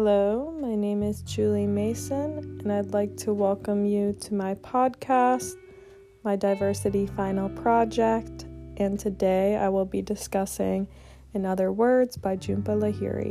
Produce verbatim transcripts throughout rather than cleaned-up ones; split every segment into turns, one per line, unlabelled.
Hello, my name is Julie Mason, and I'd like to welcome you to my podcast, my Diversity Final Project, and today I will be discussing In Other Words by Jhumpa Lahiri.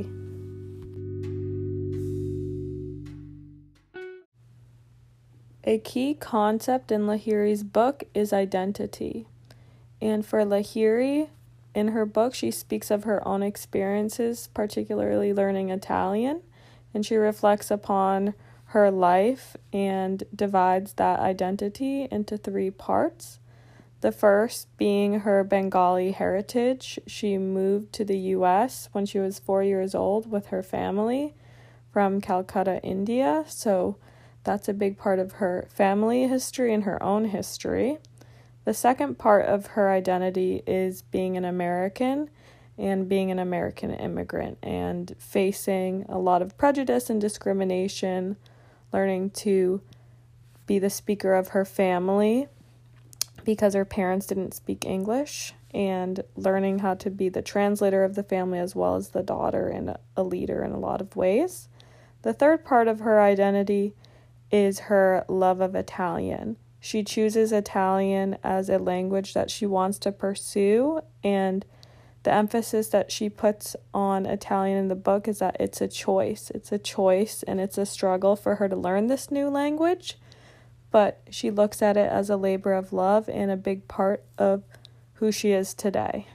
A key concept in Lahiri's book is identity, and for Lahiri, in her book, she speaks of her own experiences, particularly learning Italian, and she reflects upon her life and divides that identity into three parts. The first being her Bengali heritage. She moved to the U S when she was four years old with her family from Calcutta, India, so that's a big part of her family history and her own history. The second part of her identity is being an American and being an American immigrant and facing a lot of prejudice and discrimination, learning to be the speaker of her family because her parents didn't speak English, and learning how to be the translator of the family as well as the daughter and a leader in a lot of ways. The third part of her identity is her love of Italian. She chooses Italian as a language that she wants to pursue, and the emphasis that she puts on Italian in the book is that it's a choice. It's a choice, and it's a struggle for her to learn this new language, but she looks at it as a labor of love and a big part of who she is today.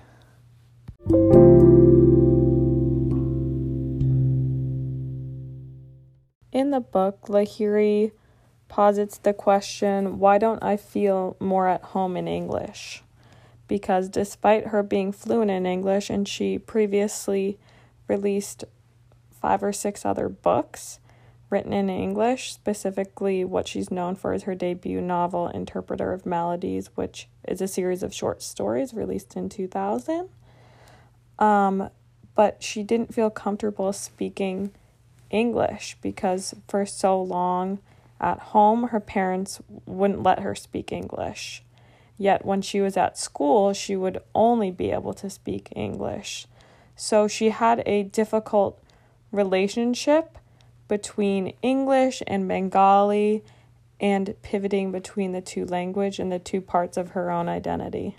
In the book, Lahiri posits the question, why don't I feel more at home in English? Because despite her being fluent in English, and she previously released five or six other books written in English, specifically what she's known for is her debut novel, Interpreter of Melodies, which is a series of short stories released in two thousand. Um, but she didn't feel comfortable speaking English because for so long at home, her parents wouldn't let her speak English. Yet when she was at school, she would only be able to speak English. So she had a difficult relationship between English and Bengali and pivoting between the two language and the two parts of her own identity.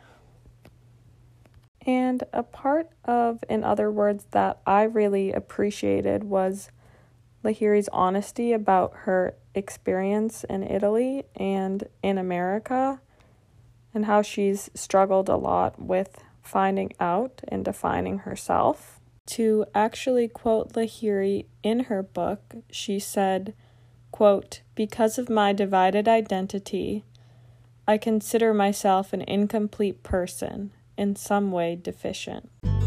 And a part of, in other words, that I really appreciated was Lahiri's honesty about her experience in Italy and in America, and how she's struggled a lot with finding out and defining herself. To actually quote Lahiri in her book, she said, quote, "Because of my divided identity, I consider myself an incomplete person, in some way deficient."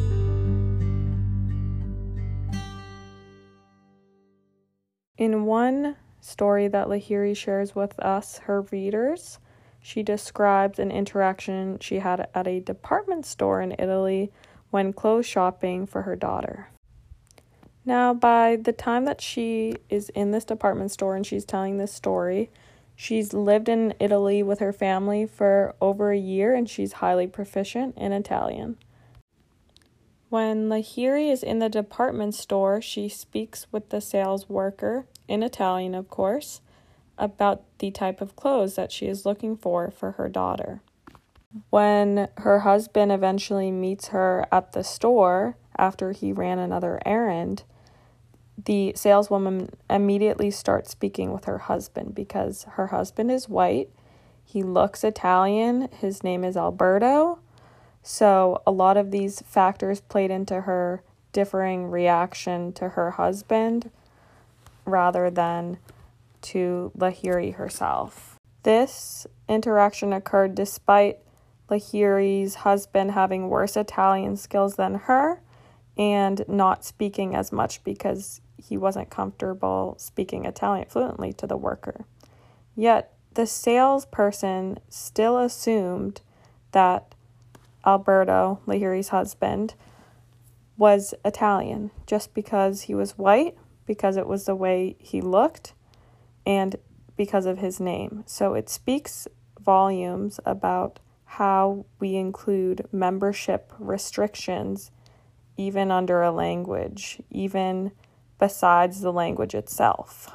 In one story that Lahiri shares with us, her readers, she describes an interaction she had at a department store in Italy when clothes shopping for her daughter. Now, by the time that she is in this department store and she's telling this story, she's lived in Italy with her family for over a year and she's highly proficient in Italian. When Lahiri is in the department store, she speaks with the sales worker, in Italian of course, about the type of clothes that she is looking for for her daughter. When her husband eventually meets her at the store after he ran another errand, the saleswoman immediately starts speaking with her husband because her husband is white, he looks Italian, his name is Alberto. So a lot of these factors played into her differing reaction to her husband rather than to Lahiri herself. This interaction occurred despite Lahiri's husband having worse Italian skills than her and not speaking as much because he wasn't comfortable speaking Italian fluently to the worker. Yet the salesperson still assumed that Alberto, Lahiri's husband, was Italian just because he was white, because it was the way he looked, and because of his name. So it speaks volumes about how we include membership restrictions even under a language, even besides the language itself.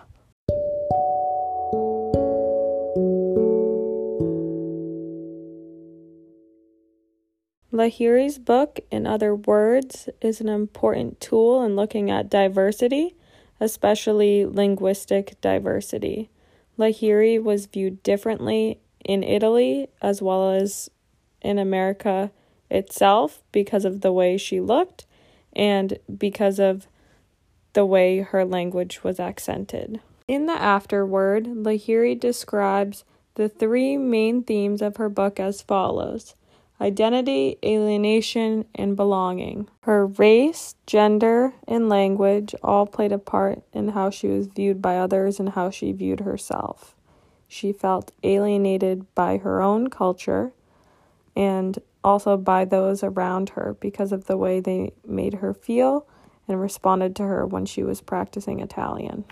Lahiri's book, In Other Words, is an important tool in looking at diversity, especially linguistic diversity. Lahiri was viewed differently in Italy as well as in America itself because of the way she looked and because of the way her language was accented. In the afterword, Lahiri describes the three main themes of her book as follows: identity, alienation, and belonging. Her race, gender, and language all played a part in how she was viewed by others and how she viewed herself. She felt alienated by her own culture and also by those around her because of the way they made her feel and responded to her when she was practicing Italian.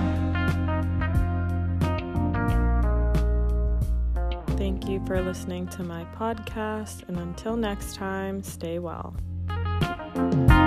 Thank you for listening to my podcast, and until next time, stay well.